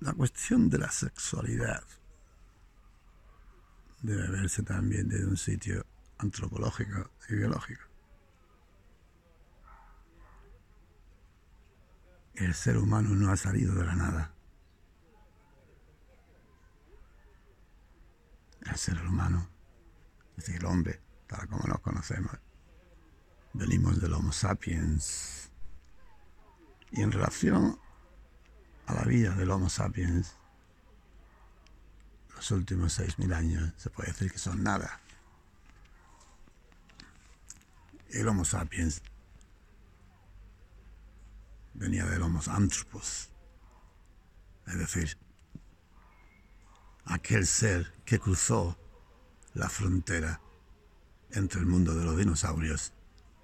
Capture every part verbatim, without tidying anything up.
La cuestión de la sexualidad debe verse también desde un sitio antropológico y biológico. El ser humano no ha salido de la nada. El ser humano, es decir, el hombre, tal como nos conocemos, venimos del Homo sapiens. Y en relación a la vida del Homo sapiens, los últimos seis mil años se puede decir que son nada. El Homo sapiens venía del Homo anthropos, es decir, aquel ser que cruzó la frontera entre el mundo de los dinosaurios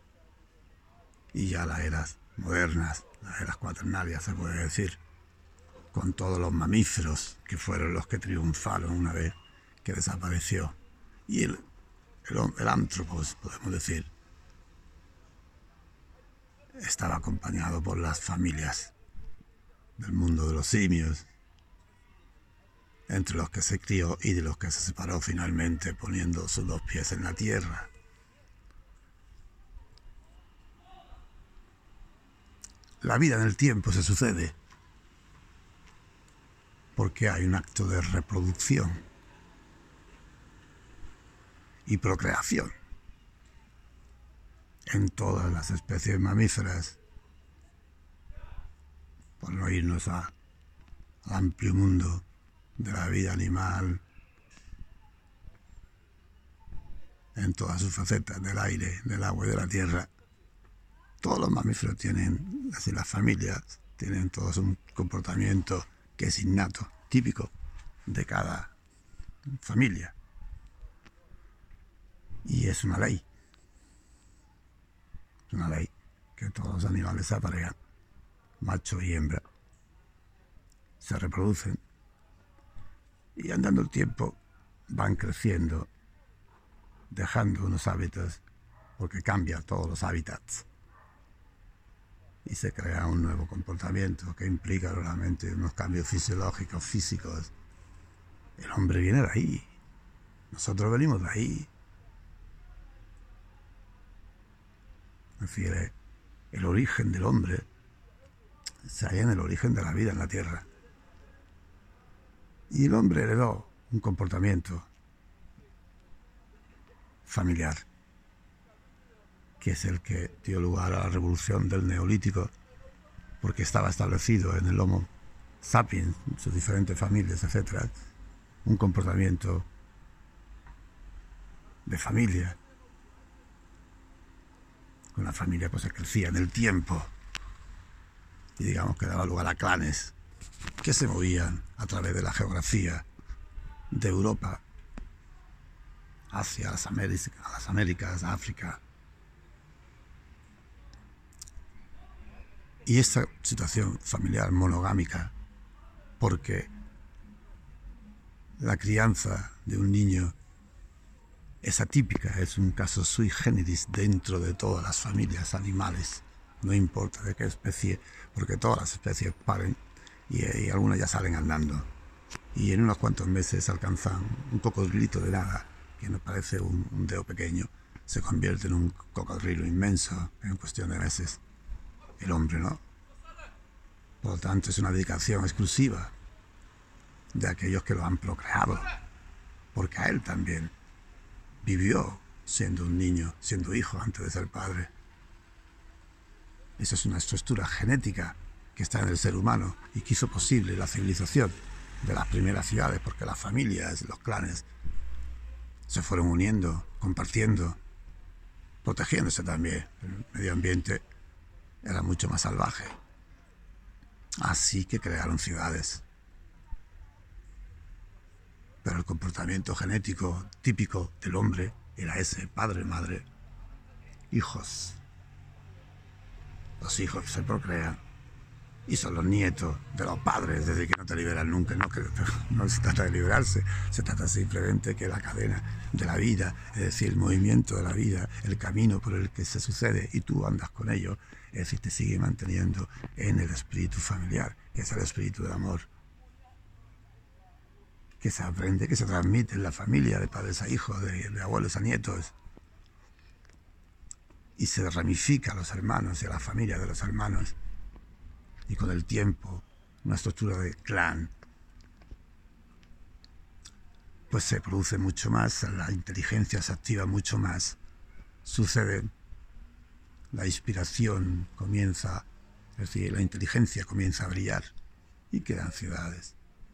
y ya las eras modernas, las eras cuaternarias se puede decir, con todos los mamíferos que fueron los que triunfaron una vez que desapareció. Y el, el, el anthropos, podemos decir, estaba acompañado por las familias del mundo de los simios, entre los que se crió y de los que se separó finalmente poniendo sus dos pies en la tierra. La vida en el tiempo se sucede porque hay un acto de reproducción y procreación en todas las especies mamíferas, por no irnos a, al amplio mundo de la vida animal, en todas sus facetas, del aire, del agua y de la tierra. Todos los mamíferos tienen, es decir, las familias, tienen todos un comportamiento que es innato, típico de cada familia. Y es una ley. Es una ley que todos los animales se aparean, macho y hembra, se reproducen y andando el tiempo van creciendo, dejando unos hábitos, porque cambian todos los hábitats y se crea un nuevo comportamiento que implica realmente unos cambios fisiológicos, físicos. El hombre viene de ahí, nosotros venimos de ahí. Es decir, el origen del hombre se halla en el origen de la vida en la tierra. Y el hombre heredó un comportamiento familiar, que es el que dio lugar a la revolución del Neolítico, porque estaba establecido en el Homo sapiens, sus diferentes familias, etcétera, un comportamiento de familia. Una familia pues crecía en el tiempo y digamos que daba lugar a clanes que se movían a través de la geografía de Europa hacia las Américas, las Américas, África. Y esta situación familiar monogámica, porque la crianza de un niño es atípica, es un caso sui generis dentro de todas las familias animales, no importa de qué especie, porque todas las especies paren y, y algunas ya salen andando. Y en unos cuantos meses alcanzan un cocodrilito de nada, que nos parece un, un dedo pequeño, se convierte en un cocodrilo inmenso en cuestión de meses. El hombre no. Por lo tanto, es una dedicación exclusiva de aquellos que lo han procreado, porque a él también vivió siendo un niño, siendo hijo antes de ser padre. Esa es una estructura genética que está en el ser humano y que hizo posible la civilización de las primeras ciudades, porque las familias, los clanes, se fueron uniendo, compartiendo, protegiéndose también. El medio ambiente era mucho más salvaje. Así que crearon ciudades. Pero el comportamiento genético típico del hombre era ese: padre, madre, hijos. Los hijos se procrean y son los nietos de los padres, es decir, que no te liberan nunca. No, que, no se trata de liberarse, se trata simplemente que la cadena de la vida, es decir, el movimiento de la vida, el camino por el que se sucede y tú andas con ello, es decir, te sigue manteniendo en el espíritu familiar, que es el espíritu del amor. que se aprende, que se transmite en la familia, de padres a hijos, de, de abuelos a nietos, y se ramifica a los hermanos y a la familia de los hermanos, y con el tiempo, una estructura de clan, pues se produce mucho más, la inteligencia se activa mucho más, sucede, la inspiración comienza, es decir, la inteligencia comienza a brillar, y quedan ciudades.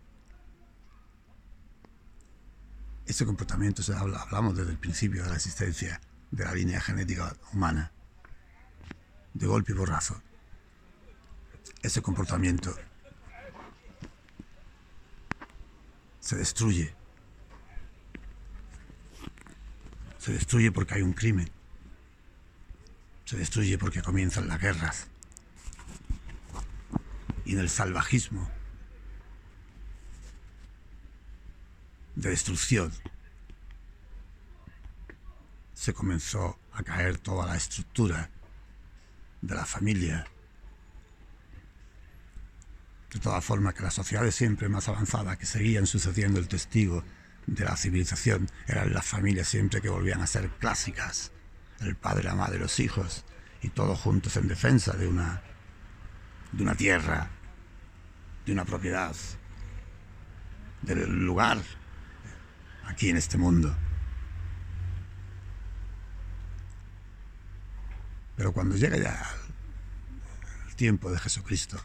Ese comportamiento se habla, hablamos desde el principio de la existencia de la línea genética humana, de golpe y porrazo. Ese comportamiento se destruye. Se destruye porque hay un crimen. Se destruye porque comienzan las guerras. Y en el salvajismo de destrucción se comenzó a caer toda la estructura de la familia. De todas formas, que las sociedades siempre más avanzadas, que seguían sucediendo el testigo de la civilización, eran las familias siempre que volvían a ser clásicas. El padre, la madre, los hijos, y todos juntos en defensa de una, de una tierra, de una propiedad, del lugar aquí en este mundo. Pero cuando llega ya el tiempo de Jesucristo,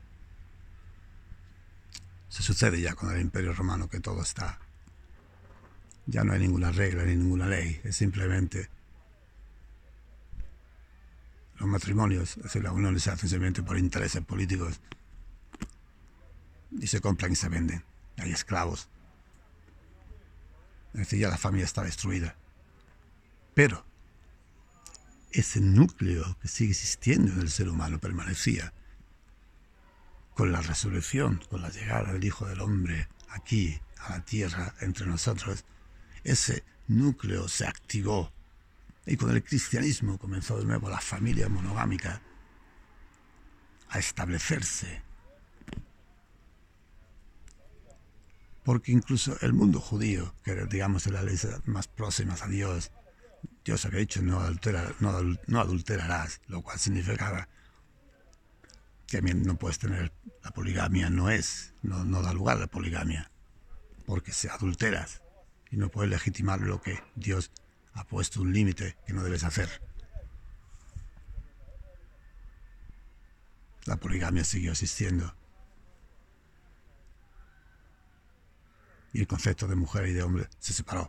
se sucede ya con el Imperio Romano que todo está. Ya no hay ninguna regla ni ninguna ley, es simplemente los matrimonios, es decir, las uniones se hacen simplemente por intereses políticos y se compran y se venden. Hay esclavos. Es decir, ya la familia está destruida. Pero ese núcleo que sigue existiendo en el ser humano permanecía. Con la resurrección, con la llegada del Hijo del Hombre aquí, a la tierra, entre nosotros, ese núcleo se activó. Y con el cristianismo comenzó de nuevo la familia monogámica a establecerse. Porque incluso el mundo judío, que digamos en las leyes más próximas a Dios, Dios había dicho no, adultera, no, adul, no adulterarás, lo cual significaba que no puedes tener, la poligamia no es, no, no da lugar a la poligamia, porque se adulteras y no puedes legitimar lo que Dios ha puesto un límite que no debes hacer. La poligamia siguió existiendo. Y el concepto de mujer y de hombre se separó.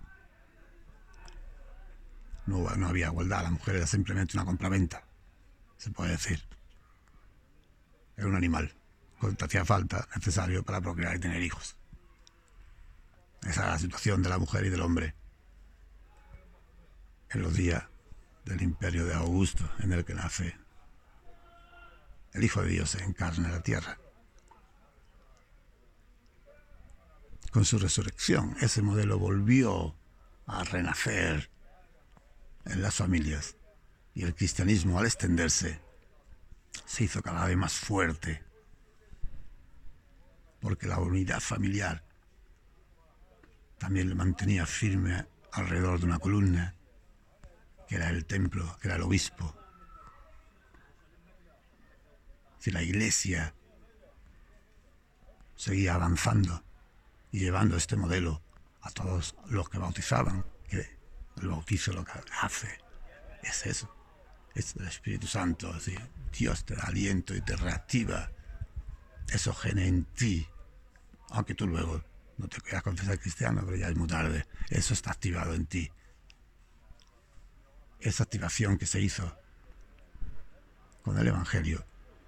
No, no había igualdad, la mujer era simplemente una compraventa, se puede decir. Era un animal, cuando te hacía falta, necesario para procrear y tener hijos. Esa era la situación de la mujer y del hombre en los días del imperio de Augusto, en el que nace el Hijo de Dios, se encarna en la tierra. Con su resurrección, ese modelo volvió a renacer en las familias, y el cristianismo, al extenderse, se hizo cada vez más fuerte, porque la unidad familiar también le mantenía firme alrededor de una columna, que era el templo, que era el obispo. Si la iglesia seguía avanzando y llevando este modelo a todos los que bautizaban, que el bautizo lo que hace es eso, es el Espíritu Santo, es decir, Dios te da aliento y te reactiva esos genes en ti, aunque tú luego no te quieras confesar cristiano, pero ya es muy tarde, eso está activado en ti. Esa activación que se hizo con el Evangelio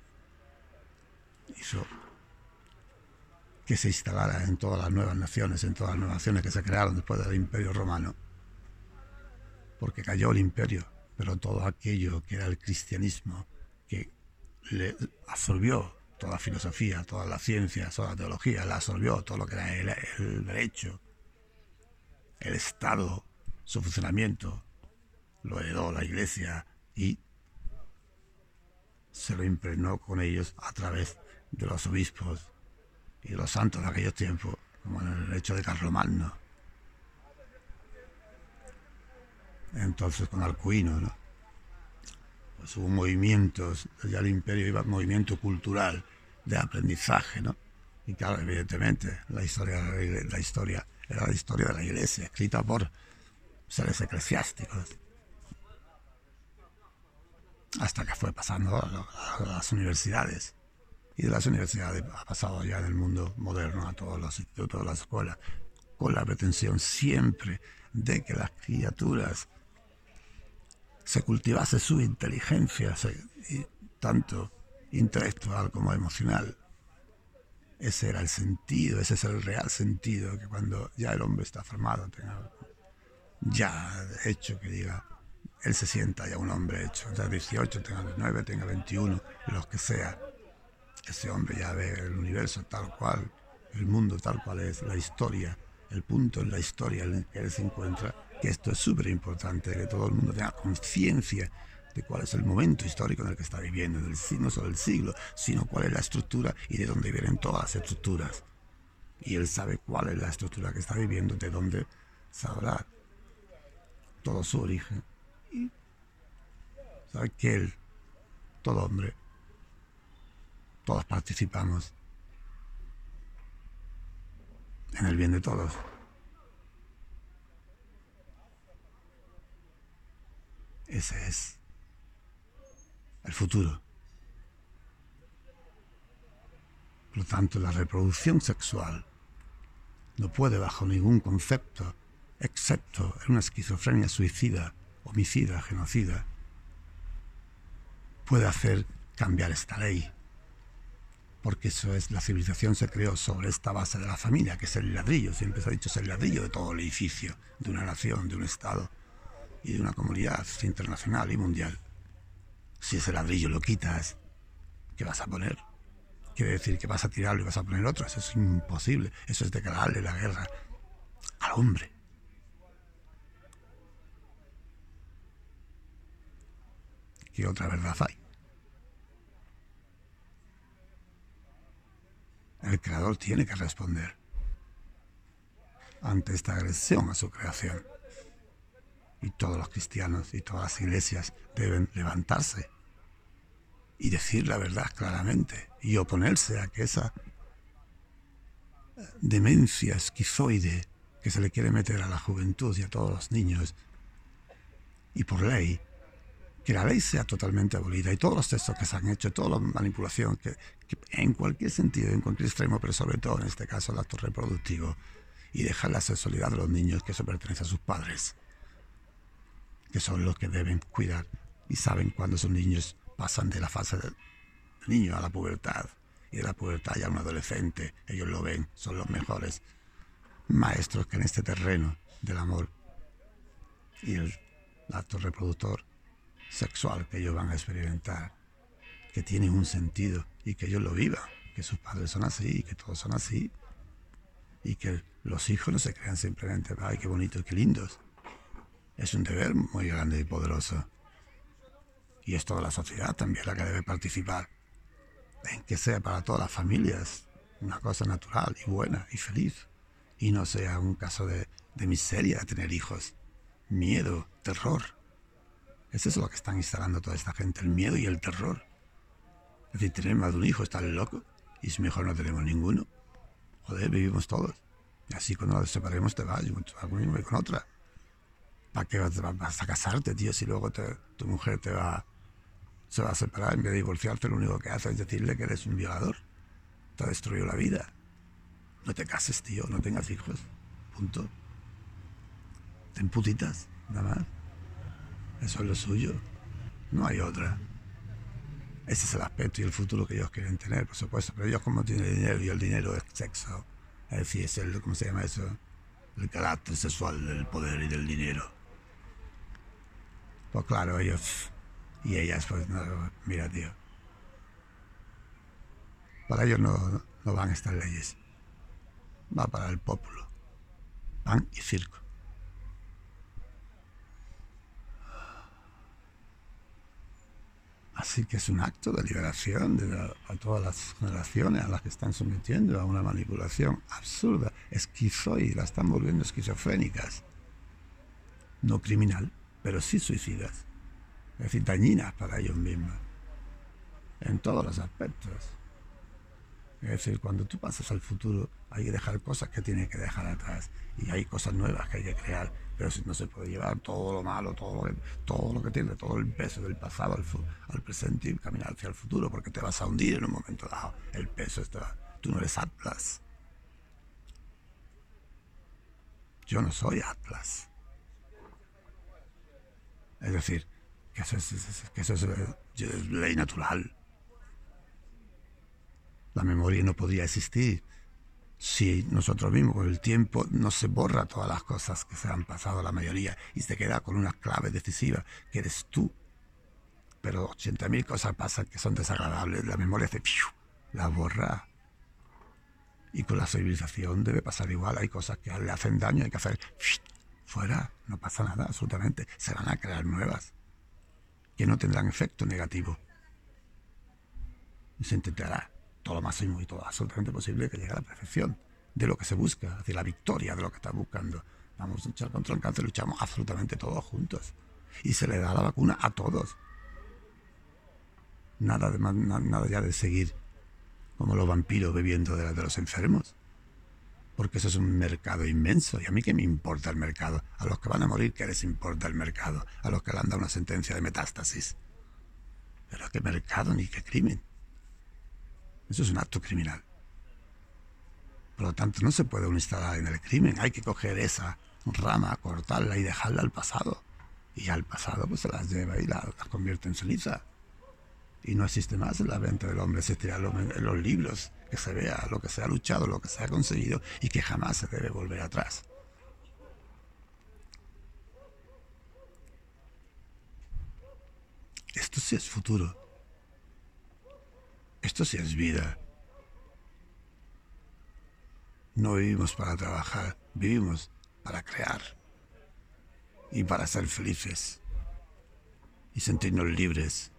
hizo que se instalara en todas las nuevas naciones, en todas las nuevas naciones que se crearon después del Imperio Romano, porque cayó el imperio, pero todo aquello que era el cristianismo, que le absorbió toda la filosofía, toda la ciencia, toda la teología, la absorbió todo lo que era el, el derecho, el Estado, su funcionamiento, lo heredó la Iglesia y se lo impregnó con ellos a través de los obispos y de los santos de aquellos tiempos, como en el hecho de Carlomagno. Entonces con Alcuino, ¿no? Pues hubo movimientos, ya el imperio iba movimiento cultural de aprendizaje, ¿no? Y claro, evidentemente, la historia, la historia era la historia de la Iglesia, escrita por seres eclesiásticos, hasta que fue pasando a, a las universidades. Y de las universidades ha pasado ya en el mundo moderno a todos los institutos, las escuelas, con la pretensión siempre de que las criaturas se cultivase su inteligencia, se, y tanto intelectual como emocional. Ese era el sentido, ese es el real sentido, que cuando ya el hombre está formado, tenga ya hecho, que diga, él se sienta ya un hombre hecho, tenga dieciocho, tenga diecinueve, tenga veintiuno, los que sea, ese hombre ya ve el universo tal cual, el mundo tal cual es, la historia, el punto en la historia en el que él se encuentra, que esto es súper importante, que todo el mundo tenga conciencia de cuál es el momento histórico en el que está viviendo, del, no solo el siglo, sino cuál es la estructura y de dónde vienen todas las estructuras. Y él sabe cuál es la estructura que está viviendo, de dónde sabrá todo su origen. Y sabe que él, todo hombre, todos participamos en el bien de todos. Ese es el futuro. Por lo tanto, la reproducción sexual no puede, bajo ningún concepto, excepto en una esquizofrenia suicida, homicida, genocida, puede hacer cambiar esta ley. Porque eso es, la civilización se creó sobre esta base de la familia, que es el ladrillo, siempre se ha dicho, es el ladrillo de todo el edificio, de una nación, de un Estado y de una comunidad internacional y mundial. Si ese ladrillo lo quitas, ¿qué vas a poner? Quiere decir que vas a tirarlo y vas a poner otro. Eso es imposible. Eso es declararle la guerra al hombre. ¿Qué otra verdad hay? El creador tiene que responder ante esta agresión a su creación. Y todos los cristianos y todas las iglesias deben levantarse y decir la verdad claramente y oponerse a que esa demencia esquizoide que se le quiere meter a la juventud y a todos los niños, y por ley, que la ley sea totalmente abolida y todos los textos que se han hecho, toda la manipulación, que, que en cualquier sentido, en cualquier extremo, pero sobre todo en este caso el acto reproductivo, y dejar la sexualidad de los niños, que eso pertenece a sus padres, que son los que deben cuidar y saben cuando sus niños pasan de la fase del niño a la pubertad, y de la pubertad ya a un adolescente. Ellos lo ven, son los mejores maestros que en este terreno del amor y el acto reproductor sexual que ellos van a experimentar, que tiene un sentido y que ellos lo vivan, que sus padres son así y que todos son así, y que los hijos no se crean simplemente, ay, qué bonitos, qué lindos. Es un deber muy grande y poderoso. Y es toda la sociedad también la que debe participar en que sea para todas las familias una cosa natural y buena y feliz, y no sea un caso de, de miseria tener hijos, miedo, terror. Eso es lo que están instalando toda esta gente, el miedo y el terror. Es decir, tener más de un hijo, estar loco, y es mejor no tenemos ninguno. Joder, vivimos todos. Y así cuando nos separemos te vas, yo voy con otra. ¿Para qué vas, vas a casarte, tío, si luego te, tu mujer te va, se va a separar? En vez de divorciarte, lo único que hace es decirle que eres un violador. Te ha destruido la vida. No te cases, tío, no tengas hijos. Punto. Ten putitas, nada más. Eso es lo suyo. No hay otra. Ese es el aspecto y el futuro que ellos quieren tener, por supuesto. Pero ellos, como tienen dinero, y el dinero es sexo. Es decir, es el, ¿cómo se llama eso? El carácter sexual del poder y del dinero. Pues claro, ellos y ellas, pues no, mira, tío. Para ellos no, no van estas leyes. Va para el pueblo. Pan y circo. Así que es un acto de liberación de la, a todas las generaciones a las que están sometiendo a una manipulación absurda, esquizoide, la están volviendo esquizofrénicas. No criminal, pero sí suicidas. Es decir, dañinas para ellos mismos. En todos los aspectos. Es decir, cuando tú pasas al futuro, hay que dejar cosas que tienes que dejar atrás. Y hay cosas nuevas que hay que crear. Pero no se puede llevar todo lo malo, todo lo que, todo lo que tiene, todo el peso del pasado al, al presente y caminar hacia el futuro, porque te vas a hundir en un momento dado. El peso está... Tú no eres Atlas. Yo no soy Atlas. Es decir, que eso es, que eso es, es ley natural. La memoria no podría existir si nosotros mismos con el tiempo no se borra todas las cosas que se han pasado, la mayoría, y se queda con una clave decisiva, que eres tú. Pero ochenta mil cosas pasan que son desagradables, la memoria hace ¡piu!, la borra. Y con la civilización debe pasar igual, hay cosas que le hacen daño, hay que hacer ¡piu!, fuera, no pasa nada, absolutamente. Se van a crear nuevas, que no tendrán efecto negativo. Y se intentará todo lo máximo y todo absolutamente posible que llegue a la perfección de lo que se busca, hacia la victoria de lo que está buscando. Vamos a luchar contra el cáncer, luchamos absolutamente todos juntos. Y se le da la vacuna a todos. Nada, de, nada ya de seguir como los vampiros bebiendo de, de los enfermos. Porque eso es un mercado inmenso. Y a mí qué me importa el mercado. A los que van a morir, ¿qué les importa el mercado? A los que le han dado una sentencia de metástasis. Pero qué mercado ni qué crimen. Eso es un acto criminal. Por lo tanto, no se puede uno instalar en el crimen. Hay que coger esa rama, cortarla y dejarla al pasado. Y al pasado pues se las lleva y las la convierte en ceniza. Y no existe más en la mente del hombre. Existirá en los libros, que se vea lo que se ha luchado, lo que se ha conseguido y que jamás se debe volver atrás. Esto sí es futuro. Esto sí es vida. No vivimos para trabajar, vivimos para crear y para ser felices y sentirnos libres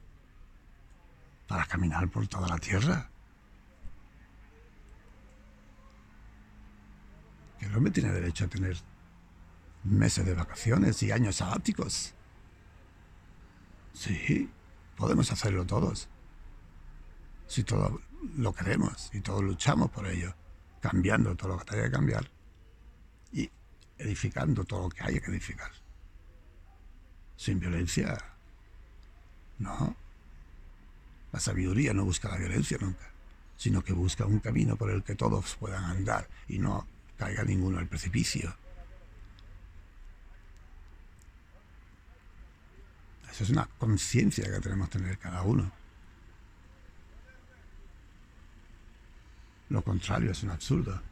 para caminar por toda la tierra. Que el hombre tiene derecho a tener meses de vacaciones y años sabáticos. Sí, podemos hacerlo todos. Si todos lo queremos y todos luchamos por ello, cambiando todo lo que haya que cambiar y edificando todo lo que haya que edificar. Sin violencia, no. La sabiduría no busca la violencia nunca, sino que busca un camino por el que todos puedan andar y no caiga ninguno al precipicio. Eso es una conciencia que tenemos que tener cada uno. Lo contrario es un absurdo.